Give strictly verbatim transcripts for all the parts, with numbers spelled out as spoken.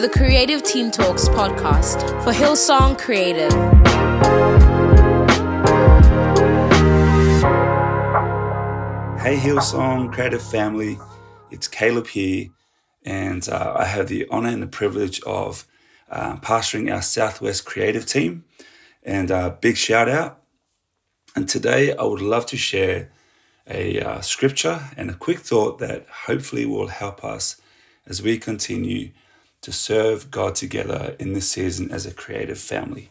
the Creative Teen Talks podcast for Hillsong Creative. Hey Hillsong Creative family, it's Caleb here, and uh, I have the honor and the privilege of uh, pastoring our Southwest Creative team, and a uh, big shout out. And today I would love to share a uh, scripture and a quick thought that hopefully will help us as we continue to serve God together in this season as a creative family.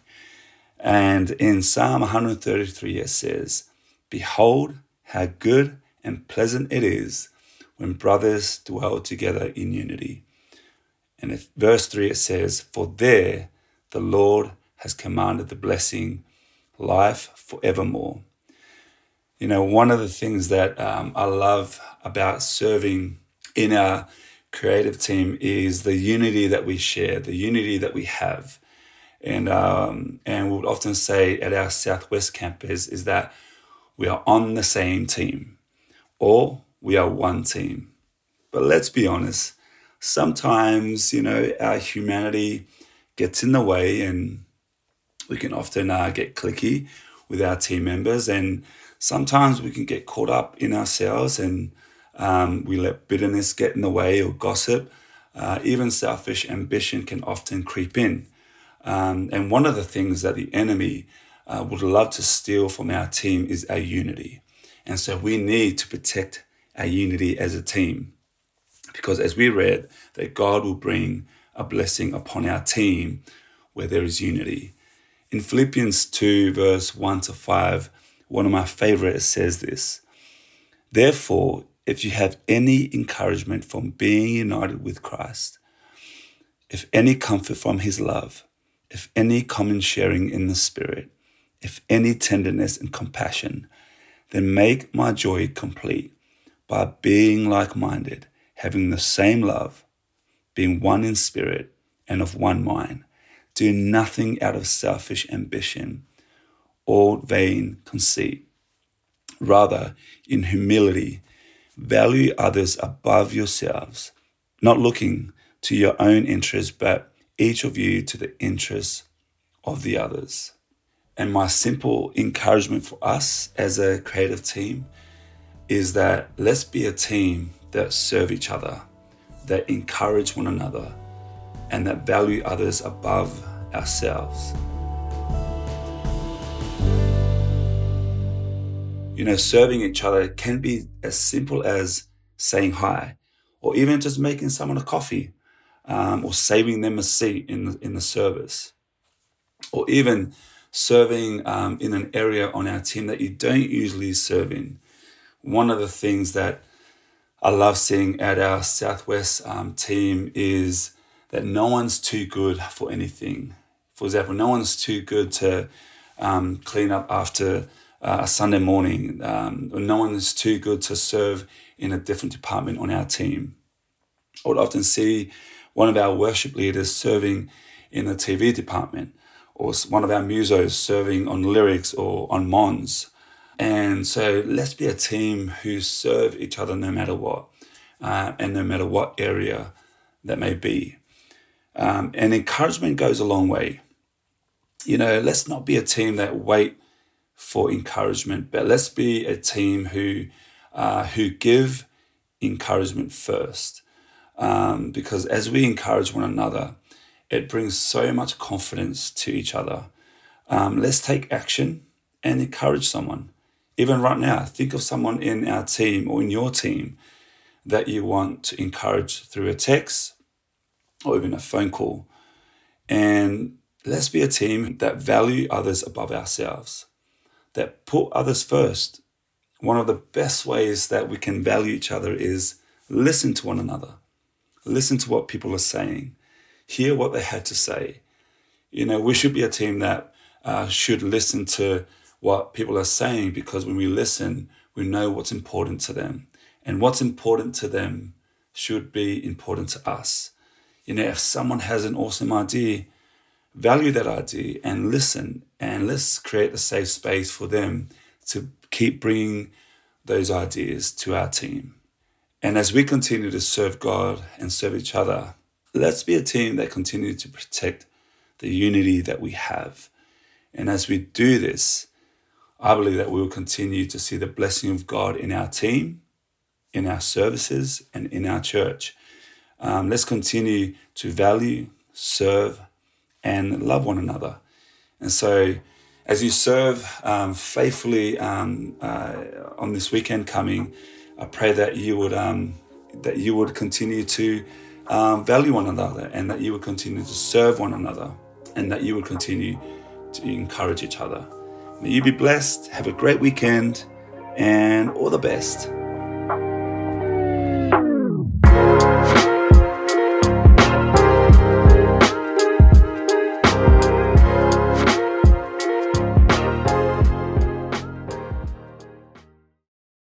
And in Psalm one thirty-three it says, "Behold how good and pleasant it is when brothers dwell together in unity." And in verse three it says, "For there the Lord has commanded the blessing, life forevermore." You know, one of the things that um, I love about serving in our creative team is the unity that we share, the unity that we have. And um, and we would often say at our Southwest campus is that we are on the same team, or we are one team. But let's be honest, sometimes, you know, our humanity gets in the way, and we can often uh, get cliquey with our team members, and sometimes we can get caught up in ourselves, and um, we let bitterness get in the way, or gossip. Uh, even selfish ambition can often creep in. Um, and one of the things that the enemy uh, would love to steal from our team is our unity. And so we need to protect our unity as a team, because as we read, that God will bring a blessing upon our team where there is unity. In Philippians two, verse one to five, one of my favorites says this: "Therefore, if you have any encouragement from being united with Christ, if any comfort from his love, if any common sharing in the Spirit, if any tenderness and compassion, then make my joy complete by being like-minded, having the same love, being one in spirit and of one mind. Do nothing out of selfish ambition or vain conceit. Rather, in humility, value others above yourselves, not looking to your own interests, but each of you to the interests of the others." And my simple encouragement for us as a creative team is that let's be a team that serve each other, that encourage one another, and that value others above ourselves. You know, serving each other can be as simple as saying hi, or even just making someone a coffee, um, or saving them a seat in the, in the service, or even serving um, in an area on our team that you don't usually serve in. One of the things that I love seeing at our Southwest um, team is that no one's too good for anything. For example, no one's too good to um, clean up after uh, a Sunday morning. Um, or no one's too good to serve in a different department on our team. I would often see one of our worship leaders serving in the T V department, or one of our musos serving on lyrics or on mons. And so let's be a team who serve each other no matter what, uh, and no matter what area that may be. Um, and encouragement goes a long way. You know, let's not be a team that wait for encouragement, but let's be a team who uh, who give encouragement first. Um, because as we encourage one another, it brings so much confidence to each other. Um, let's take action and encourage someone. Even right now, think of someone in our team or in your team that you want to encourage through a text or even a phone call. And let's be a team that value others above ourselves, that put others first. One of the best ways that we can value each other is listen to one another. Listen to what people are saying. Hear what they had to say. You know, we should be a team that uh, should listen to what people are saying, because when we listen, we know what's important to them. And what's important to them should be important to us. You know, if someone has an awesome idea, value that idea and listen, and let's create a safe space for them to keep bringing those ideas to our team. And as we continue to serve God and serve each other, let's be a team that continues to protect the unity that we have. And as we do this, I believe that we will continue to see the blessing of God in our team, in our services, and in our church. Um, let's continue to value, serve, and love one another. And so as you serve um, faithfully um, uh, on this weekend coming, I pray that you would um, that you would continue to um, value one another, and that you would continue to serve one another, and that you would continue to encourage each other. May you be blessed. Have a great weekend, and all the best.